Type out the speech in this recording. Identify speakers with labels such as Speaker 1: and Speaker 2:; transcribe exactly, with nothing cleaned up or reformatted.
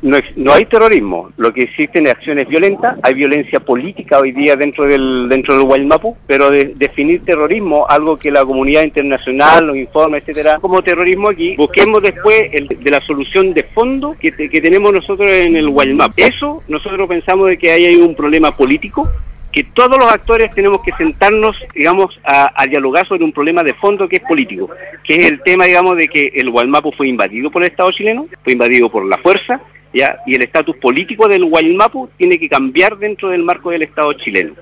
Speaker 1: No, no hay terrorismo, lo que existen es acciones violentas, hay violencia política hoy día dentro del dentro del Guaymapu, pero de, definir terrorismo, algo que la comunidad internacional, los informes, etcétera, como terrorismo aquí, busquemos después el, de la solución de fondo que, te, que tenemos nosotros en el Guaymapu. Eso, nosotros pensamos de que ahí hay un problema político, que todos los actores tenemos que sentarnos, digamos, a, a dialogar sobre un problema de fondo que es político, que es el tema, digamos, de que el Guaymapu fue invadido por el Estado chileno, fue invadido por la fuerza, ¿ya? Y el estatus político del Guaymapu tiene que cambiar dentro del marco del Estado chileno.